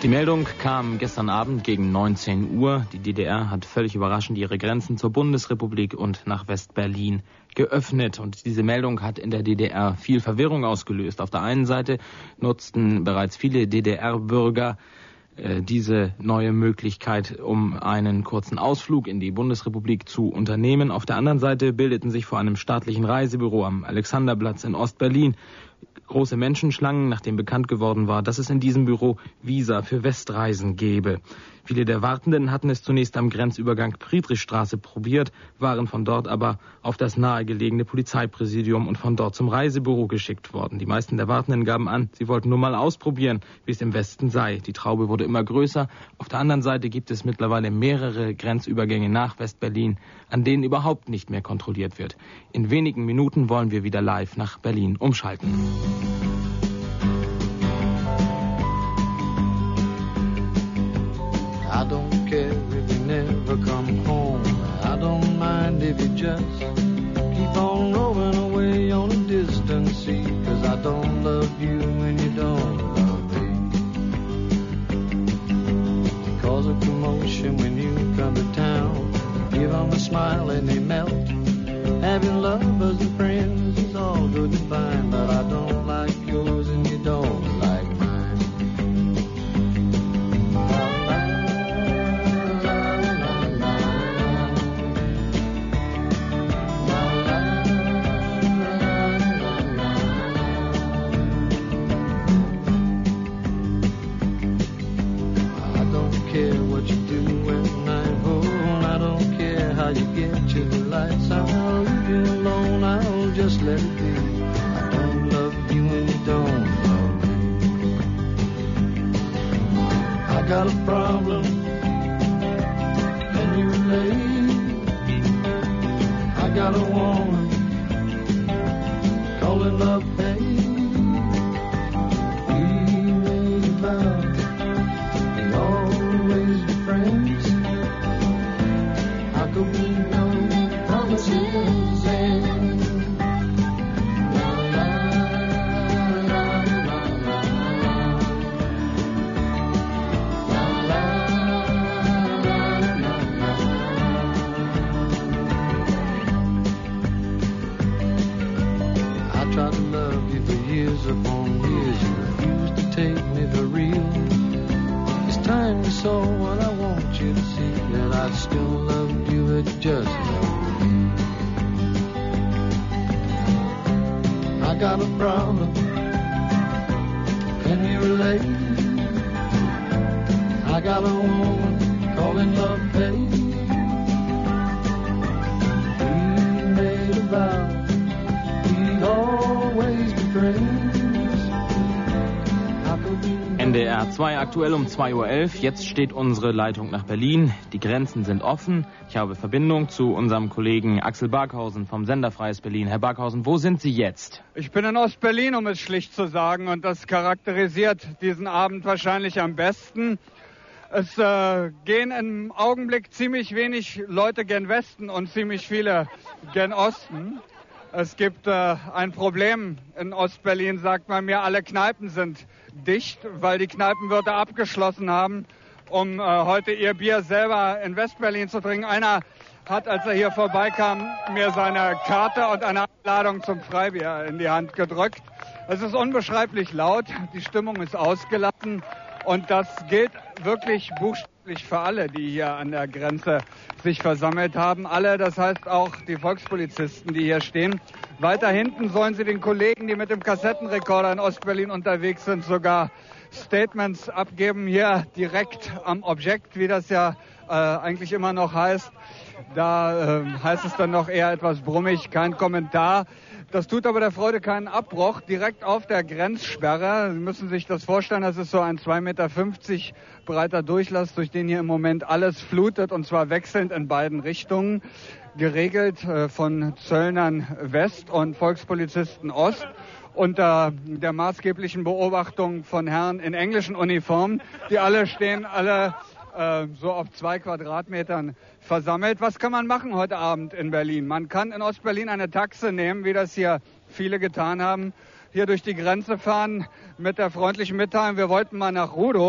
Die Meldung kam gestern Abend gegen 19 Uhr. Die DDR hat völlig überraschend ihre Grenzen zur Bundesrepublik und nach West-Berlin geöffnet. Und diese Meldung hat in der DDR viel Verwirrung ausgelöst. Auf der einen Seite nutzten bereits viele DDR-Bürger diese neue Möglichkeit, um einen kurzen Ausflug in die Bundesrepublik zu unternehmen. Auf der anderen Seite bildeten sich vor einem staatlichen Reisebüro am Alexanderplatz in Ostberlin große Menschenschlangen, nachdem bekannt geworden war, dass es in diesem Büro Visa für Westreisen gäbe. Viele der Wartenden hatten es zunächst am Grenzübergang Friedrichstraße probiert, waren von dort aber auf das nahegelegene Polizeipräsidium und von dort zum Reisebüro geschickt worden. Die meisten der Wartenden gaben an, sie wollten nur mal ausprobieren, wie es im Westen sei. Die Traube wurde immer größer. Auf der anderen Seite gibt es mittlerweile mehrere Grenzübergänge nach West-Berlin, an denen überhaupt nicht mehr kontrolliert wird. In wenigen Minuten wollen wir wieder live nach Berlin umschalten. I don't care if you never come home. I don't mind if you just keep on rolling away on a distant sea. 'Cause I don't love you and you don't love me. Cause a commotion when you come to town. Give 'em a smile and they melt. Having lovers and friends is all good and fine. But I don't like yours and you don't like mine. Just let it be. I don't love you and you don't love me. I got a problem. Can you relate? I got a woman calling love pain. We made a vow we'd always be friends. How could we know promises and upon years, you refused to take me for real. This time you saw what I want you to see, that I still loved you, but just loved me. I got a problem, can you relate? I got a woman calling love pain. We made a vow we'd always be friends. NDR 2 aktuell um 2:11 Uhr. Jetzt steht unsere Leitung nach Berlin. Die Grenzen sind offen. Ich habe Verbindung zu unserem Kollegen Axel Barkhausen vom Sender Freies Berlin. Herr Barkhausen, wo sind Sie jetzt? Ich bin in Ostberlin, um es schlicht zu sagen. Und das charakterisiert diesen Abend wahrscheinlich am besten. Es gehen im Augenblick ziemlich wenig Leute gen Westen und ziemlich viele gen Osten. Es gibt ein Problem in Ostberlin, sagt man mir. Alle Kneipen sind dicht, weil die Kneipenwirte abgeschlossen haben, um heute ihr Bier selber in Westberlin zu trinken. Einer hat, als er hier vorbeikam, mir seine Karte und eine Einladung zum Freibier in die Hand gedrückt. Es ist unbeschreiblich laut, die Stimmung ist ausgelassen und das gilt wirklich buchstäblich für alle, die hier an der Grenze sich versammelt haben. Alle, das heißt auch die Volkspolizisten, die hier stehen. Weiter hinten sollen sie den Kollegen, die mit dem Kassettenrekorder in Ostberlin unterwegs sind, sogar Statements abgeben. Hier direkt am Objekt, wie das ja eigentlich immer noch heißt. Da heißt es dann noch eher etwas brummig, kein Kommentar. Das tut aber der Freude keinen Abbruch. Direkt auf der Grenzsperre, Sie müssen sich das vorstellen, das ist so ein 2,50 Meter breiter Durchlass, durch den hier im Moment alles flutet, und zwar wechselnd in beiden Richtungen, geregelt von Zöllnern West und Volkspolizisten Ost, unter der maßgeblichen Beobachtung von Herren in englischen Uniformen, die alle stehen, so auf 2 Quadratmetern versammelt. Was kann man machen heute Abend in Berlin? Man kann in Ostberlin eine Taxe nehmen, wie das hier viele getan haben, hier durch die Grenze fahren mit der freundlichen Mitteilung, wir wollten mal nach Rudow.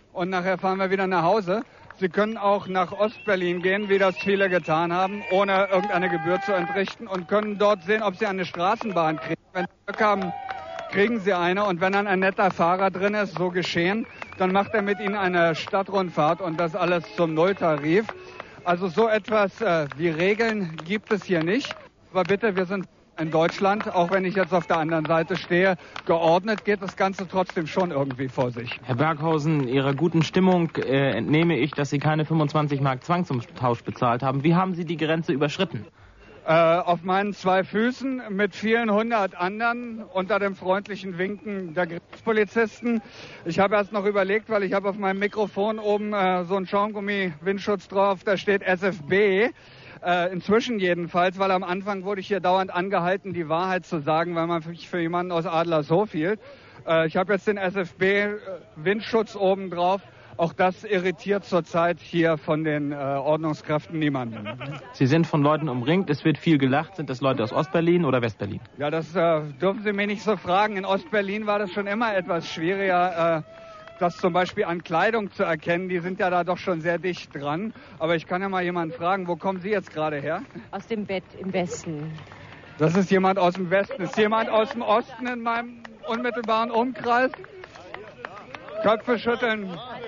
und nachher fahren wir wieder nach Hause. Sie können auch nach Ostberlin gehen, wie das viele getan haben, ohne irgendeine Gebühr zu entrichten und können dort sehen, ob Sie eine Straßenbahn kriegen. Wenn Sie Glück haben, kriegen Sie eine und wenn dann ein netter Fahrer drin ist, so geschehen, dann macht er mit Ihnen eine Stadtrundfahrt und das alles zum Nulltarif. Also so etwas wie Regeln gibt es hier nicht. Aber bitte, wir sind in Deutschland, auch wenn ich jetzt auf der anderen Seite stehe, geordnet geht das Ganze trotzdem schon irgendwie vor sich. Herr Berghausen, Ihrer guten Stimmung entnehme ich, dass Sie keine 25 Mark Zwangstausch bezahlt haben. Wie haben Sie die Grenze überschritten? Auf meinen 2 Füßen mit vielen hundert anderen unter dem freundlichen Winken der Grenzpolizisten. Ich habe erst noch überlegt, weil ich habe auf meinem Mikrofon oben so einen Schaumgummi-Windschutz drauf, da steht SFB. Inzwischen jedenfalls, weil am Anfang wurde ich hier dauernd angehalten, die Wahrheit zu sagen, weil man mich für jemanden aus Adlershof hielt. Ich habe jetzt den SFB-Windschutz oben drauf. Auch das irritiert zurzeit hier von den Ordnungskräften niemanden. Sie sind von Leuten umringt, es wird viel gelacht. Sind das Leute aus Ostberlin oder Westberlin? Ja, das dürfen Sie mir nicht so fragen. In Ostberlin war das schon immer etwas schwieriger, das zum Beispiel an Kleidung zu erkennen. Die sind ja da doch schon sehr dicht dran. Aber ich kann ja mal jemanden fragen, wo kommen Sie jetzt gerade her? Aus dem Bett im Westen. Das ist jemand aus dem Westen. Ist jemand aus dem Osten in meinem unmittelbaren Umkreis? Köpfe schütteln.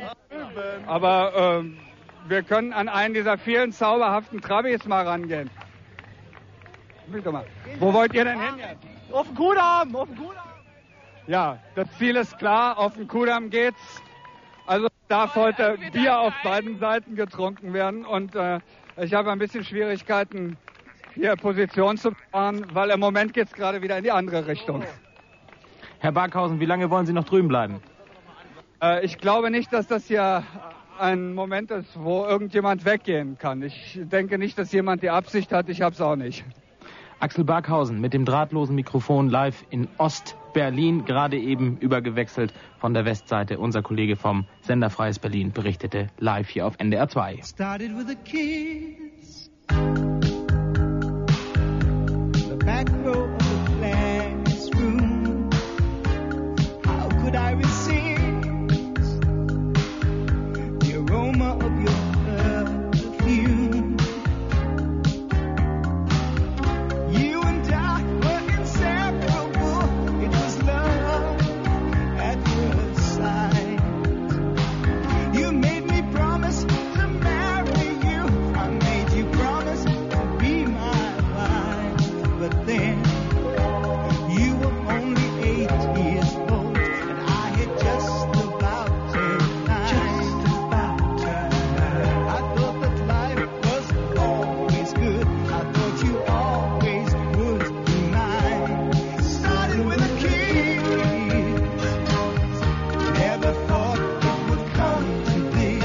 Aber wir können an einen dieser vielen zauberhaften Trabis mal rangehen. Wo wollt ihr denn hin jetzt? Auf den Kudamm, auf den Kudamm. Ja, das Ziel ist klar, auf den Kudamm geht's. Also darf heute Bier auf beiden Seiten getrunken werden und ich habe ein bisschen Schwierigkeiten, hier Position zu fahren, weil im Moment geht's gerade wieder in die andere Richtung. Herr Berghausen, wie lange wollen Sie noch drüben bleiben? Ich glaube nicht, dass das hier ein Moment ist, wo irgendjemand weggehen kann. Ich denke nicht, dass jemand die Absicht hat, ich habe es auch nicht. Axel Berghausen mit dem drahtlosen Mikrofon live in Ostberlin, gerade eben übergewechselt von der Westseite. Unser Kollege vom Sender Freies Berlin berichtete live hier auf NDR 2. Started with a kiss. The back row of the classroom. How could I resist the aroma of your perfume? You and I were inseparable. It was love at first sight. You made me promise to marry you. I made you promise to be my wife. But then you were only 8 years old, and I had just about turned 9. I thought that life was always good. I thought you always would be mine. Started with a kiss. Never thought it would come to this.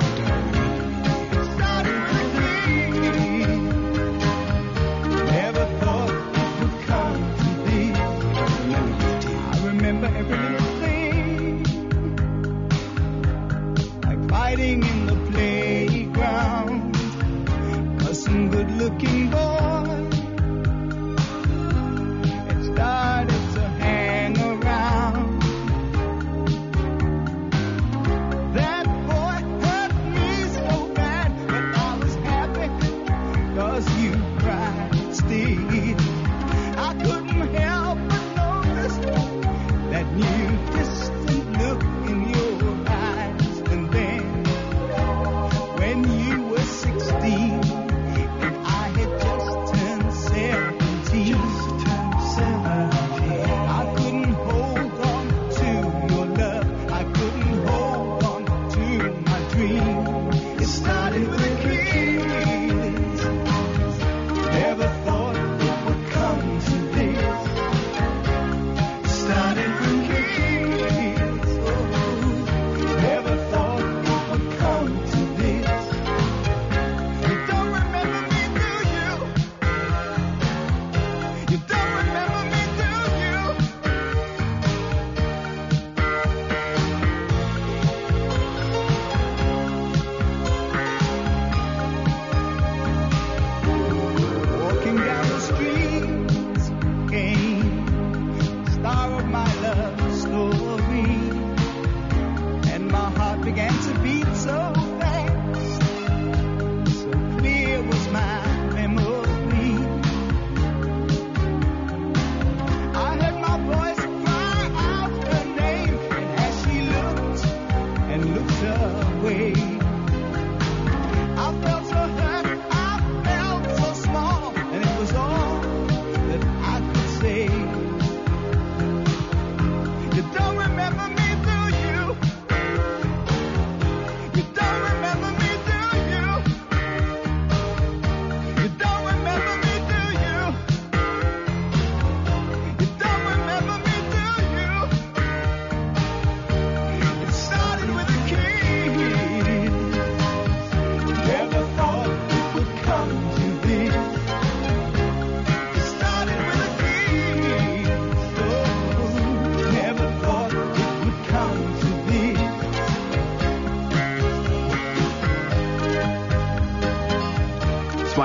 Started with a kiss. Never thought it would come to this. I remember every little thing, like fighting in the playground. Was some good-looking boy and started to hang around. That boy hurt me so bad, but I was happy 'cause you cried still. I couldn't help but notice that new distant look in your eyes. And then when you were 16 and I had just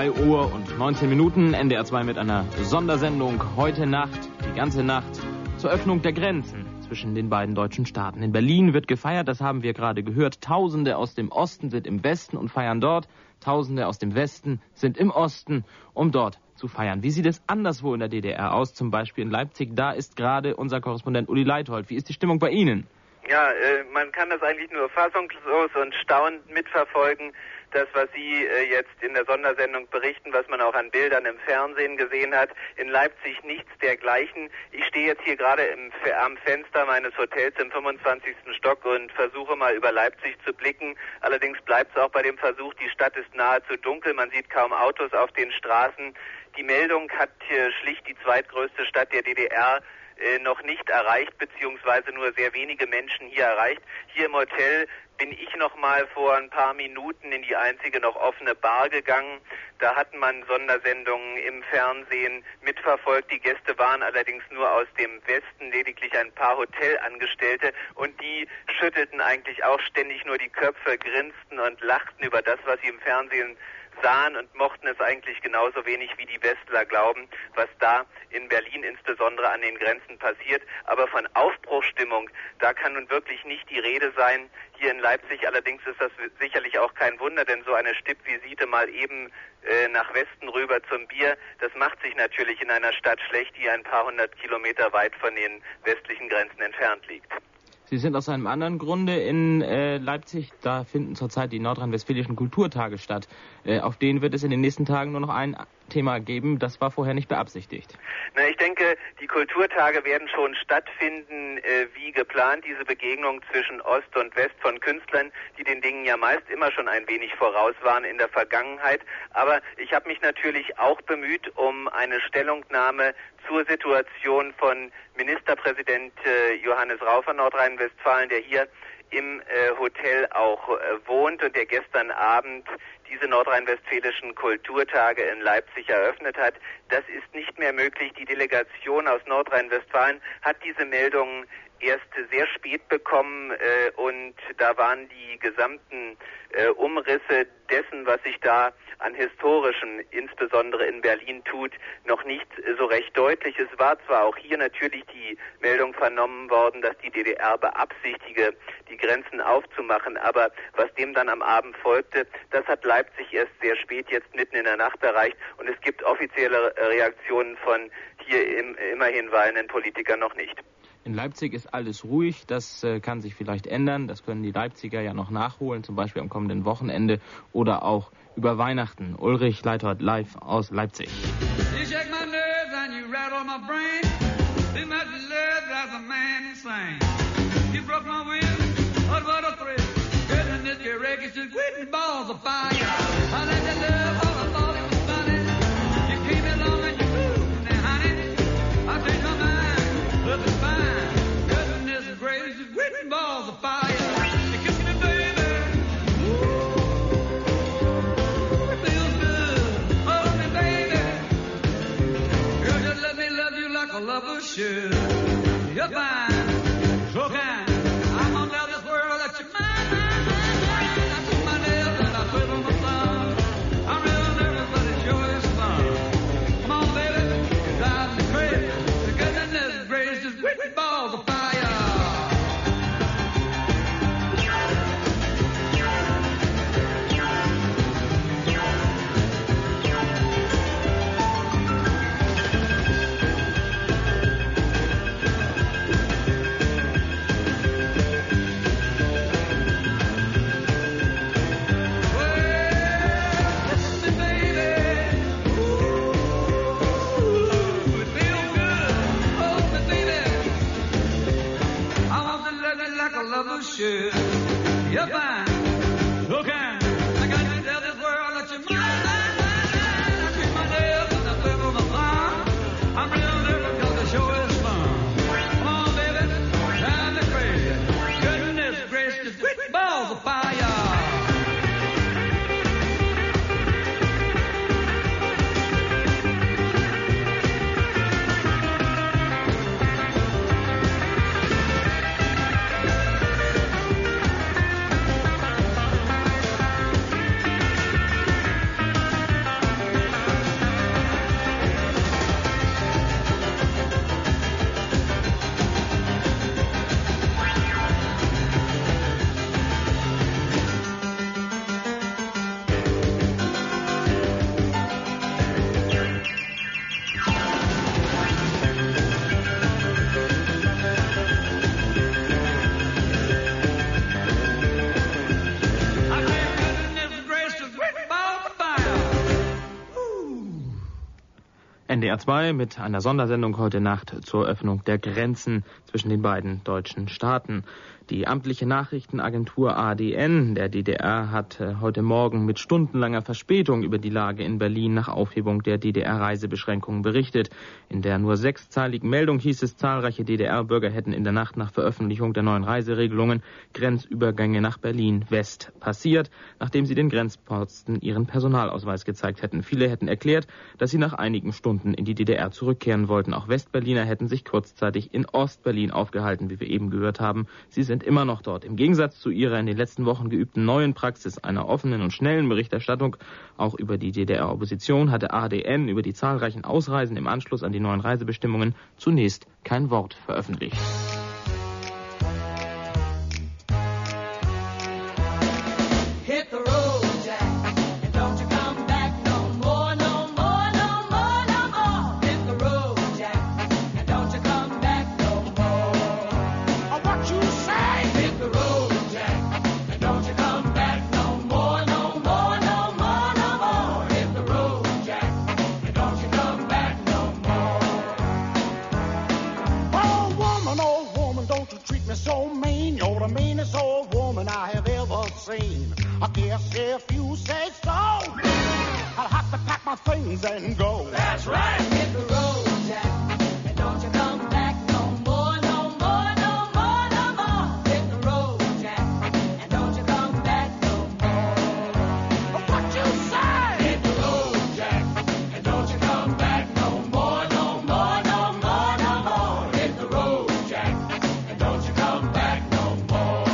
2:19 NDR 2 mit einer Sondersendung heute Nacht, die ganze Nacht, zur Öffnung der Grenzen zwischen den beiden deutschen Staaten. In Berlin wird gefeiert, das haben wir gerade gehört. Tausende aus dem Osten sind im Westen und feiern dort. Tausende aus dem Westen sind im Osten, um dort zu feiern. Wie sieht es anderswo in der DDR aus, zum Beispiel in Leipzig? Da ist gerade unser Korrespondent Uli Leithold. Wie ist die Stimmung bei Ihnen? Ja, man kann das eigentlich nur fassungslos und staunend mitverfolgen, das, was Sie jetzt in der Sondersendung berichten, was man auch an Bildern im Fernsehen gesehen hat. In Leipzig nichts dergleichen. Ich stehe jetzt hier gerade am Fenster meines Hotels im 25. Stock und versuche mal über Leipzig zu blicken. Allerdings bleibt es auch bei dem Versuch, die Stadt ist nahezu dunkel, man sieht kaum Autos auf den Straßen. Die Meldung hat schlicht die zweitgrößte Stadt der DDR noch nicht erreicht, beziehungsweise nur sehr wenige Menschen hier erreicht. Hier im Hotel bin ich noch mal vor ein paar Minuten in die einzige noch offene Bar gegangen. Da hat man Sondersendungen im Fernsehen mitverfolgt. Die Gäste waren allerdings nur aus dem Westen, lediglich ein paar Hotelangestellte, und die schüttelten eigentlich auch ständig nur die Köpfe, grinsten und lachten über das, was sie im Fernsehen sahen, und mochten es eigentlich genauso wenig wie die Westler glauben, was da in Berlin insbesondere an den Grenzen passiert. Aber von Aufbruchsstimmung, da kann nun wirklich nicht die Rede sein. Hier in Leipzig allerdings ist das sicherlich auch kein Wunder, denn so eine Stippvisite mal eben nach Westen rüber zum Bier, das macht sich natürlich in einer Stadt schlecht, die ein paar hundert Kilometer weit von den westlichen Grenzen entfernt liegt. Sie sind aus einem anderen Grunde in Leipzig. Da finden zurzeit die nordrhein-westfälischen Kulturtage statt. Auf denen wird es in den nächsten Tagen nur noch ein Thema geben. Das war vorher nicht beabsichtigt. Na, ich denke, die Kulturtage werden schon stattfinden, wie geplant. Diese Begegnung zwischen Ost und West von Künstlern, die den Dingen ja meist immer schon ein wenig voraus waren in der Vergangenheit. Aber ich habe mich natürlich auch bemüht um eine Stellungnahme zur Situation von Ministerpräsident Johannes Rau von Nordrhein-Westfalen, der hier im Hotel auch wohnt und der gestern Abend diese nordrhein-westfälischen Kulturtage in Leipzig eröffnet hat. Das ist nicht mehr möglich. Die Delegation aus Nordrhein-Westfalen hat diese Meldungen erst sehr spät bekommen und da waren die gesamten Umrisse dessen, was sich da an Historischen, insbesondere in Berlin, tut, noch nicht so recht deutlich. Es war zwar auch hier natürlich die Meldung vernommen worden, dass die DDR beabsichtige, die Grenzen aufzumachen, aber was dem dann am Abend folgte, das hat Leipzig erst sehr spät, jetzt mitten in der Nacht erreicht, und es gibt offizielle Reaktionen von hier immerhin weilenden Politikern noch nicht. In Leipzig ist alles ruhig, das kann sich vielleicht ändern, das können die Leipziger ja noch nachholen, zum Beispiel am kommenden Wochenende oder auch über Weihnachten. Ulrich Leithold live aus Leipzig. You shake my nerves and you rattle my brain. Too much love drives a man insane. You broke my will, what a thrill. Goodness, your records just quitting balls of fire. I let that love all I thought it was funny. You came along and you moved, now honey, I changed my mind, love is fine. Goodness gracious, quitting balls of fire. You kiss me, baby. Ooh, it feels good. Hold me, baby. Girl, just let me love you like a lover should. You're fine, so kind. I'm gonna tell this world that you're mine, mine, mine, mine. I put my nails and I twiddle my thumb. I'm real nervous, but it sure is fun. Come on, baby, you drive me crazy. The goodness gracious, with balls of fire. Sure, you're fine, so kind. I got to tell this world that you're mine, mine, mine, mine. I treat my nails and I flip on my thumb. I'm real nervous 'cause the show is fun. Come on, baby, drive me crazy. Goodness gracious, with balls of fire. NDR 2 mit einer Sondersendung heute Nacht zur Öffnung der Grenzen zwischen den beiden deutschen Staaten. Die amtliche Nachrichtenagentur ADN der DDR hat heute Morgen mit stundenlanger Verspätung über die Lage in Berlin nach Aufhebung der DDR-Reisebeschränkungen berichtet. In der nur 6-zeiligen Meldung hieß es, zahlreiche DDR-Bürger hätten in der Nacht nach Veröffentlichung der neuen Reiseregelungen Grenzübergänge nach Berlin-West passiert, nachdem sie den Grenzposten ihren Personalausweis gezeigt hätten. Viele hätten erklärt, dass sie nach einigen Stunden in die DDR zurückkehren wollten. Auch Westberliner hätten sich kurzzeitig in Ostberlin aufgehalten, wie wir eben gehört haben. Sie sind immer noch dort. Im Gegensatz zu ihrer in den letzten Wochen geübten neuen Praxis einer offenen und schnellen Berichterstattung, auch über die DDR-Opposition, hatte ADN über die zahlreichen Ausreisen im Anschluss an die neuen Reisebestimmungen zunächst kein Wort veröffentlicht. I guess if you say so, I'll have to pack my things and go. That's right. Hit the road, Jack, and don't you come back no more, no more, no more, no more. Hit the road, Jack, and don't you come back no more. What you say? Hit the road, Jack, and don't you come back no more, no more, no more, no more. Hit the road, Jack, and don't you come back no more.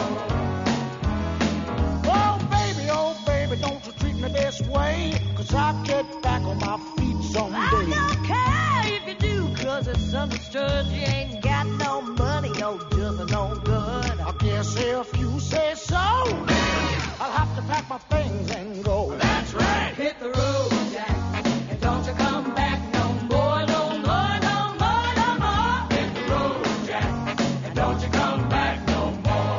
Don't you treat me this way, 'cause I'll get back on my feet someday. I don't care if you do, 'cause it's understood you ain't got no money, no just no good. I guess if you say so, I'll have to pack my things and go. That's right. Hit the road, Jack, and don't you come back no more, no more, no more, no more. Hit the road, Jack, and don't you come back no more.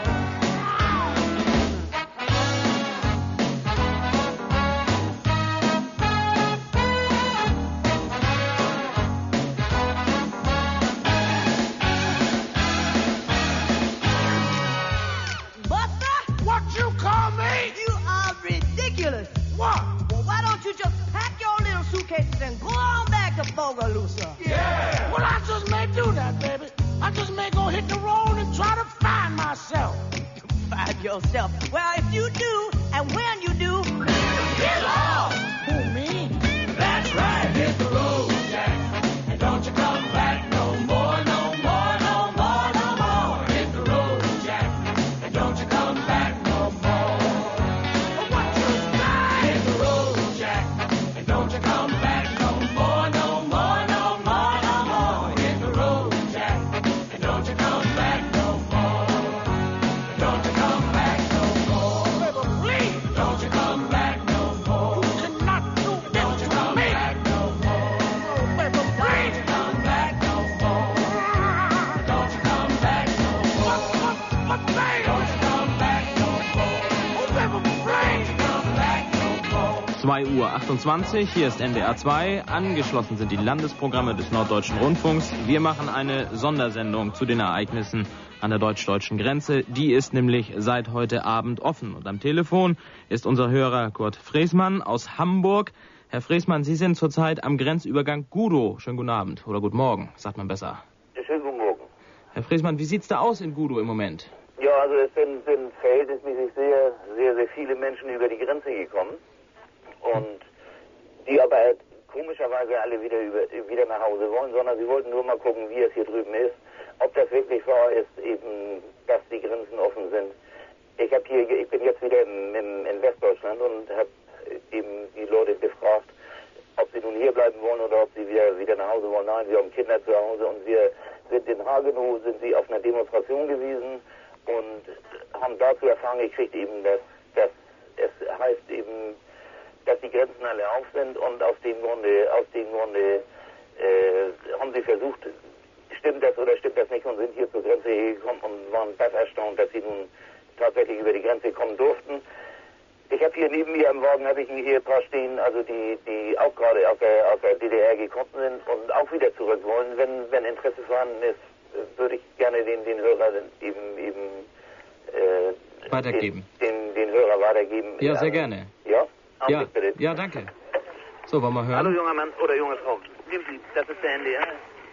2:28 Uhr, hier ist NDR 2. Angeschlossen sind die Landesprogramme des Norddeutschen Rundfunks. Wir machen eine Sondersendung zu den Ereignissen an der deutsch-deutschen Grenze. Die ist nämlich seit heute Abend offen. Und am Telefon ist unser Hörer Kurt Fresmann aus Hamburg. Herr Fresmann, Sie sind zurzeit am Grenzübergang Gudow. Schönen guten Abend oder guten Morgen, sagt man besser. Schönen guten Morgen. Herr Fresmann, wie sieht's da aus in Gudow im Moment? Ja, also es sind verhältnismäßig sehr viele Menschen über die Grenze gekommen. Und die aber komischerweise alle wieder nach Hause wollen, sondern sie wollten nur mal gucken, wie es hier drüben ist, ob das wirklich wahr ist, eben, dass die Grenzen offen sind. Ich bin jetzt wieder in Westdeutschland und habe eben die Leute gefragt, ob sie nun hier bleiben wollen oder ob sie wieder nach Hause wollen. Nein, wir haben Kinder zu Hause und wir sind in Hagenow, sind sie auf einer Demonstration gewesen und haben dazu erfahren gekriegt eben, dass es heißt eben, dass die Grenzen alle auf sind und aus dem Grunde haben sie versucht, stimmt das oder stimmt das nicht, und sind hier zur Grenze gekommen und waren das erstaunt, dass sie nun tatsächlich über die Grenze kommen durften. Ich habe hier neben mir im Wagen habe ich ein Ehepaar stehen, also die auch gerade aus der DDR gekommen sind und auch wieder zurück wollen. Wenn Interesse vorhanden ist, würde ich gerne den Hörer eben weitergeben. Den Hörer weitergeben. Ja, sehr gerne. Ja? Ja, Bitte. ja, danke. So, wollen wir hören? Hallo junger Mann oder junge Frau. Das ist der NDR.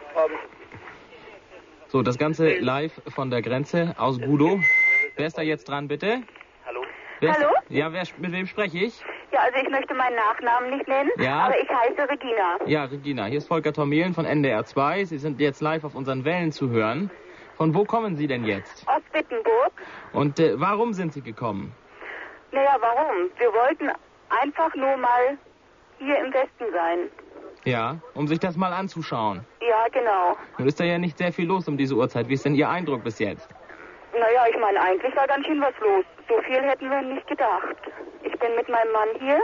So, das Ganze live von der Grenze aus Gudow. Wer ist da jetzt dran, bitte? Hallo? Hallo? Ja, mit wem spreche ich? Ja, also ich möchte meinen Nachnamen nicht nennen, Ja. aber ich heiße Regina. Ja, Regina, hier ist Volker Tormelen von NDR 2. Sie sind jetzt live auf unseren Wellen zu hören. Von wo kommen Sie denn jetzt? Aus Wittenburg. Und warum sind Sie gekommen? Naja, warum? Wir wollten einfach nur mal hier im Westen sein. Ja, um sich das mal anzuschauen. Ja, genau. Nun ist da ja nicht sehr viel los um diese Uhrzeit. Wie ist denn Ihr Eindruck bis jetzt? Naja, ich meine, eigentlich war ganz schön was los. So viel hätten wir nicht gedacht. Ich bin mit meinem Mann hier.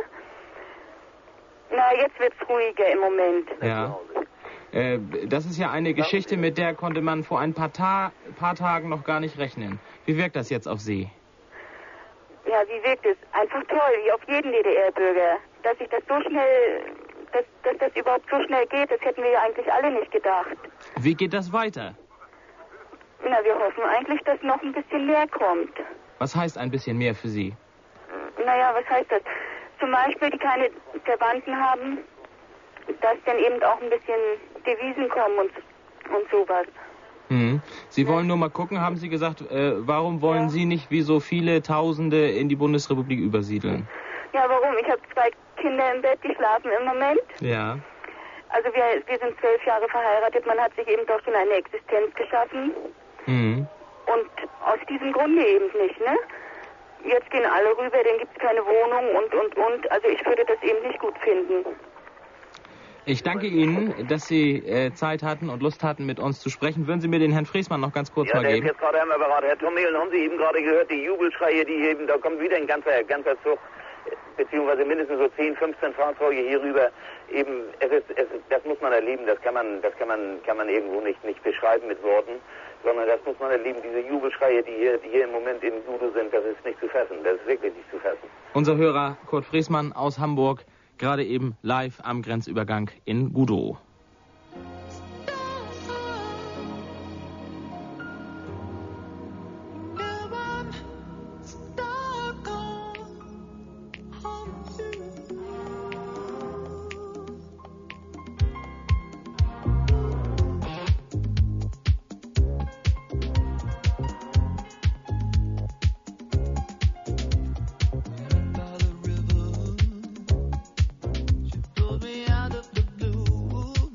Na, jetzt wird's ruhiger im Moment. Ja. Das ist ja eine Geschichte, mit der konnte man vor ein paar Tagen noch gar nicht rechnen. Wie wirkt das jetzt auf Sie? Ja, wie wirkt es? Einfach toll, wie auf jeden DDR-Bürger. Dass sich das so schnell, dass das überhaupt so schnell geht, das hätten wir ja eigentlich alle nicht gedacht. Wie geht das weiter? Na, wir hoffen eigentlich, dass noch ein bisschen mehr kommt. Was heißt ein bisschen mehr für Sie? Naja, was heißt das? Zum Beispiel, die keine Verwandten haben, dass dann eben auch ein bisschen Devisen kommen und sowas. Sie wollen nur mal gucken, haben Sie gesagt, warum wollen Sie nicht wie so viele Tausende in die Bundesrepublik übersiedeln? Ja, warum? Ich habe 2 Kinder im Bett, die schlafen im Moment. Ja. Also wir sind 12 Jahre verheiratet, man hat sich eben doch schon eine Existenz geschaffen. Und aus diesem Grunde eben nicht, ne? Jetzt gehen alle rüber, dann gibt es keine Wohnung und. Also ich würde das eben nicht gut finden. Ich danke Ihnen, dass Sie Zeit hatten und Lust hatten, mit uns zu sprechen. Würden Sie mir den Herrn Friesmann noch ganz kurz mal der geben? ist jetzt gerade am Apparat. Herr Tormelen, haben Sie eben gerade gehört, die Jubelschreie, die eben, da kommt wieder ein ganzer Zug, beziehungsweise mindestens so 10, 15 Fahrzeuge hier rüber. Eben, das muss man erleben, das kann man irgendwo nicht beschreiben mit Worten, sondern das muss man erleben. Diese Jubelschreie, die hier im Moment in Gudow sind, das ist nicht zu fassen, das ist wirklich nicht zu fassen. Unser Hörer Kurt Friesmann aus Hamburg, gerade eben live am Grenzübergang in Gudow. Pulled me out of the blue.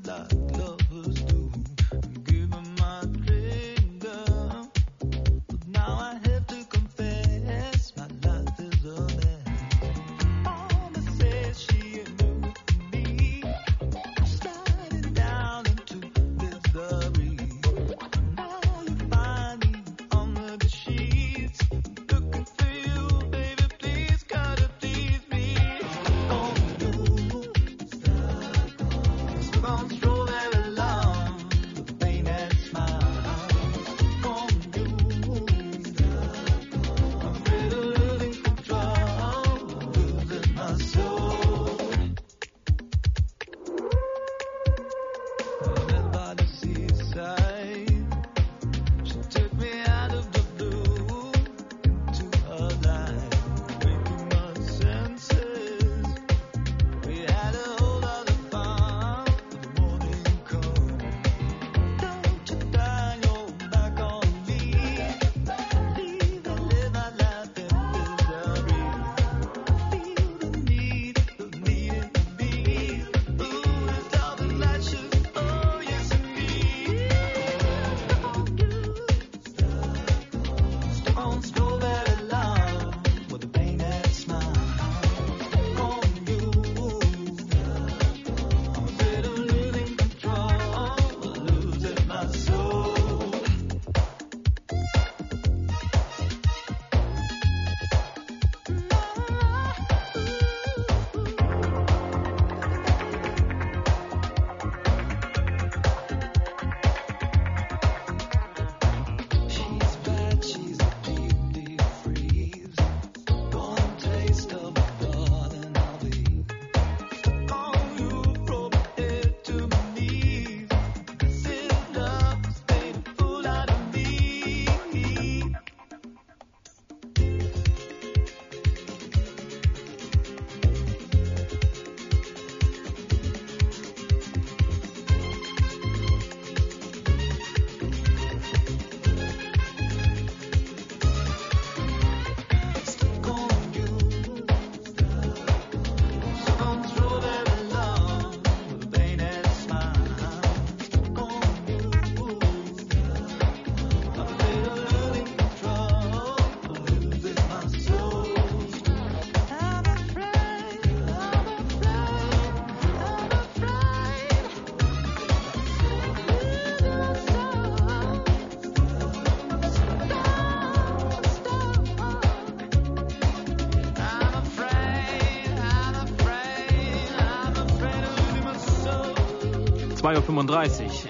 2:35 Uhr.